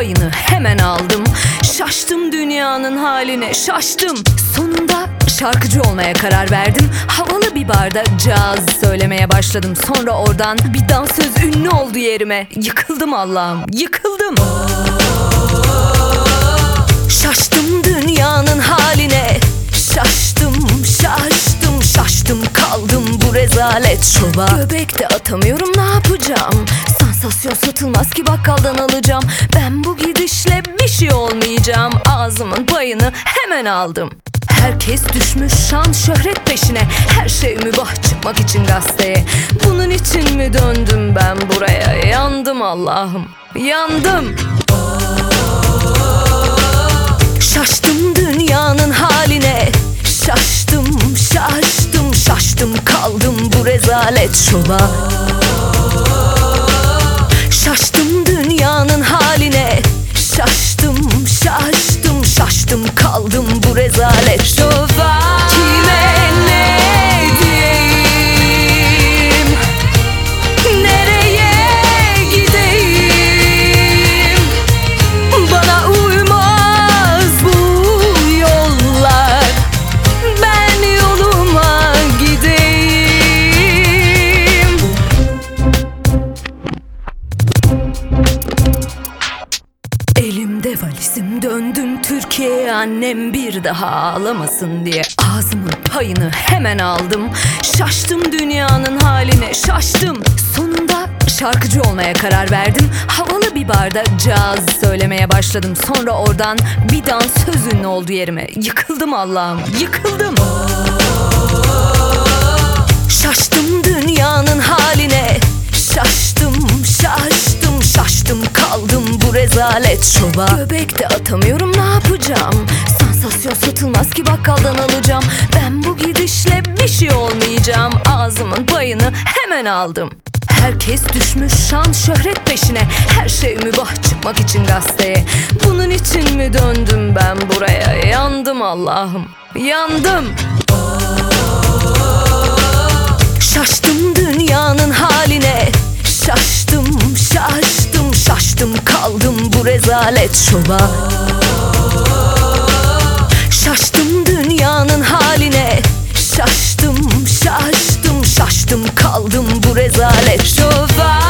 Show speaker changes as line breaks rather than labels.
payını hemen aldım. Şaştım dünyanın haline, şaştım. Sonunda şarkıcı olmaya karar verdim. Havalı bir barda caz söylemeye başladım. Sonra oradan bir dansöz ünlü oldu yerime. Yıkıldım Allah'ım, yıkıldım. Şaştım dünyanın haline, şaştım, şaştım, şaştım kaldım bu rezalet şova. Göbek de atamıyorum, ne yapacağım? Sansasyon satılmaz ki bakkaldan alacağım. Ben bu gidişle bir şey olmayacağım. Ağzımın payını hemen aldım. Herkes düşmüş şan şöhret peşine. Her şey mübah çıkmak için gazeteye. Bunun için mi döndüm ben buraya? Yandım Allah'ım, yandım. Şaştım dünyanın haline, şaştım, şaştım, şaştım kaldım bu rezalet şova. Şaştım dünyanın haline, şaştım, şaştım, şaştım kaldım bu rezalet şova. Kime ne diyeyim, nereye gideyim? Bana uymaz bu yollar, ben yoluma gideyim. Elimde valizim, döndüm Türkiye'ye, annem bir daha ağlamasın diye. Ağzımın payını hemen aldım. Şaştım dünyanın haline, şaştım. Sonunda şarkıcı olmaya karar verdim. Havalı bir barda caz söylemeye başladım. Sonra oradan bir dansöz ünlü oldu yerime. Yıkıldım Allah'ım, yıkıldım. Şaştım dünyanın haline, şaştım, şaştım, şaştım kaldım bu rezalet şova. Göbek de atamıyorum, ne yapacağım? Sansasyon satılmaz ki bakkaldan alacağım. Ben bu gidişle bir şey olmayacağım. Ağzımın payını hemen aldım. Herkes düşmüş şan şöhret peşine. Her şey mübah çıkmak için gazeteye. Bunun için mi döndüm ben buraya? Yandım Allah'ım, yandım. Şaştım dünyanın haline, şaştım, şaştım, şaştım kaldım bu rezalet şova. Şaştım dünyanın haline, şaştım, şaştım, şaştım kaldım bu rezalet şova.